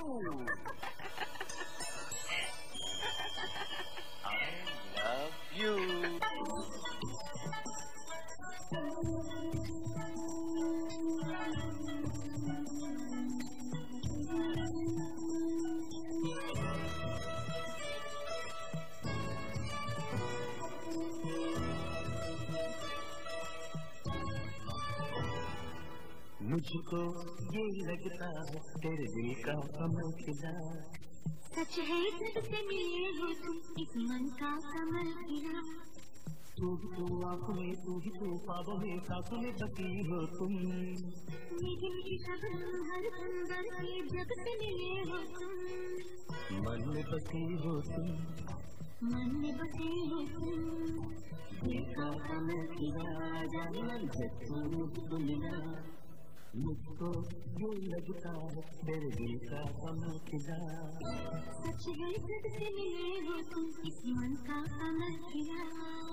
मुझको ये लगता है तेरे दिल का कमल खिला, सच है जब से मिले हो तुम इस मन का कमल खिला। तू ही तो आँखों में, तू ही तो ख्वाबों में, सांसों में बसी हो तुम। मीठी मीठी शबनम हर अंदर के जब से मिले हो तुम। मन में बसी हो तुम, मन में बसी हो तुम। दिल का कमल खिला, जाने मन से तू मुझको मिला। मुझको ये लगता है तेरे दिल का कमल खिला, सच है जब से मिले हो तुम इस मन का कमल खिला।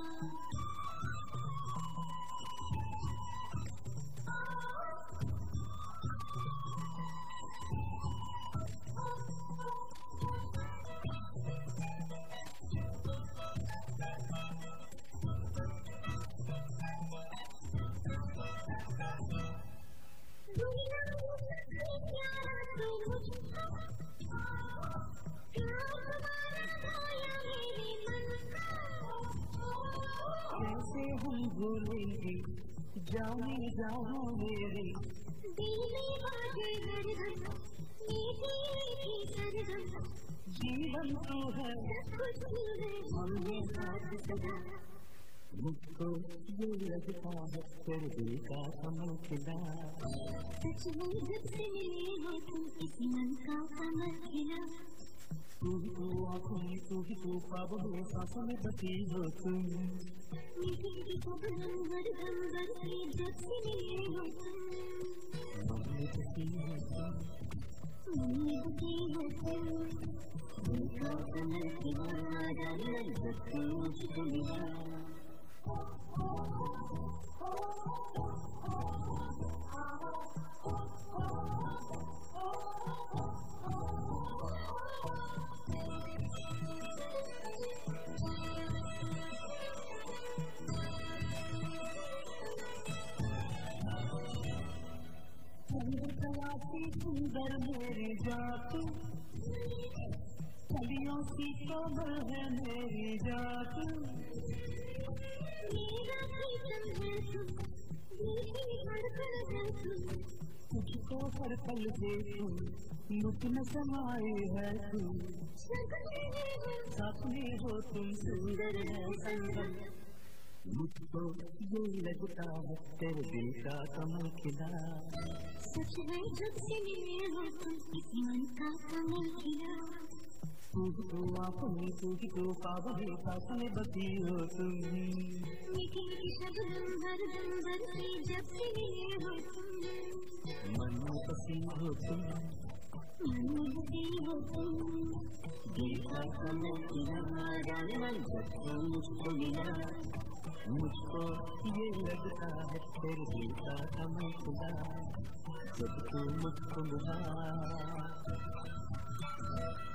कैसे हम भूलेंगे जाने जाओ मेरे दिल में बाजे हरदम मीठी मीठी सरगम। जीवन तो है सब कुछ है हमने साथ सदा। मुझको ये लगता है तेरे दिल का कमल खिला, सच है जब से मिले हो तुम इस मन का कमल खिला। तू ही तो आँखों में, तू ही तो ख्वाबों में, सांसों में बसी हो तुम। मीठी मीठी शबनम हरदम बरसे जब से मिले हो तुम। मन में बसी हो तुम, मन में बसी हो तुम। दिल का कमल खिला, जाने मन जब से मुझको मिला। सुंदर मेरी जात, कलियों की कोमल है मेरी जात। मेरा प्रीतम है तुम, दिल की धड़कन है तुम। तुझको हर पल देखूं, मुझ में समाए है तू। साथ में हो तुम, सुंदर है संगम। मुझको ये लगता है तेरे दिल का कमल खिला, सच है जब से मिले हो तुम इस मन का कमल खिला। तू ही तो आँखों में, तू ही तो ख्वाबों में, सांसों में बसी हो तुम। मीठी मीठी शबनम हरदम बरसे जब से मिले हो तुम। मन में बसी हो तुम, मन में बसी हो तुम। दिल का कमल खिला, जाने मन जब से मुझको मिला। मुझको ये लगता है तेरे दिल का कमल खिला, जब तू मुझको मिला।